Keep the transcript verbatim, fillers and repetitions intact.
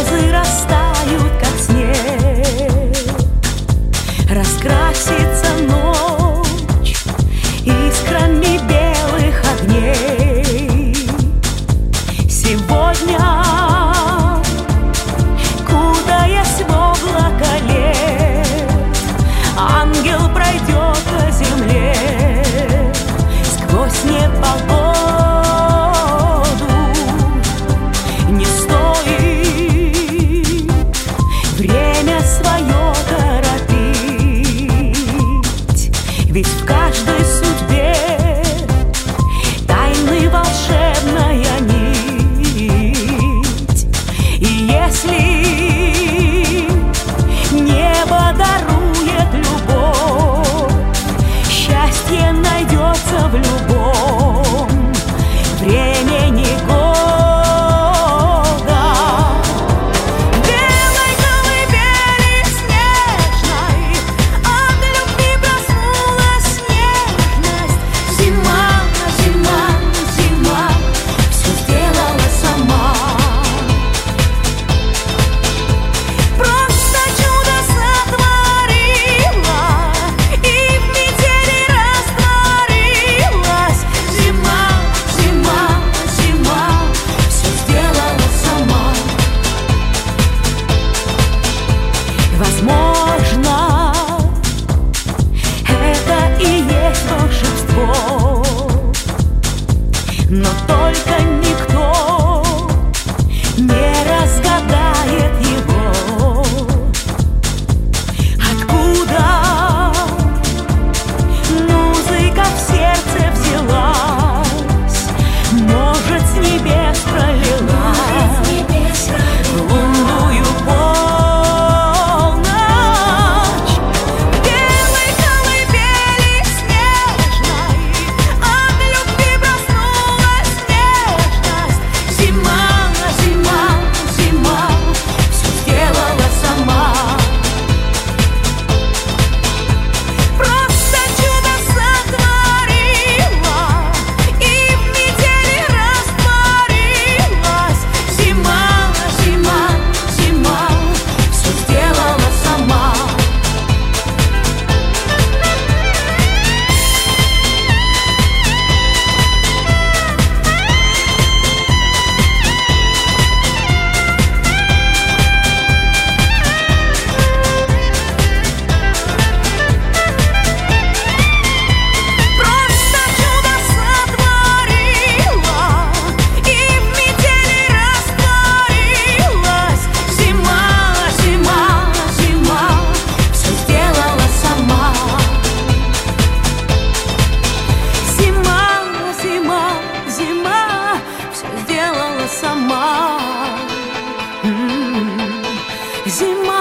слезы растают, как снег. Раскрасится ночь искрами белых огней. Сегодня, кутаясь в облако лет, ангел пройдет по земле сквозь непогоду. Не стоит время свое торопить, ведь в каждой судьбе тайны волшебная нить. И если небо дарует любовь, счастье найдется в любом времени года. Белой колыбели снежной от любви проснулась нежность. Зима, зима, зима все сделала сама. Просто чудо сотворила и в метели растворилась. Зима, зима, зима все сделала сама. Возможно, это и есть волшебство, но только никто не разгадает его. Откуда музыка в сердце взялась, может, с небес пролилась в лунную полночь. Белой колыбели снежной от любви проснулась нежность. Зима, зима, зима все сделала сама. Просто чудо сотворила и в метели растворилась. Зима, зима, зима все сделала сама. Просто чудо сотворила и в метели растворилась. Зима, зима, зима все сделала сама. Зима, зима, зима все сделала сама. М, Зима.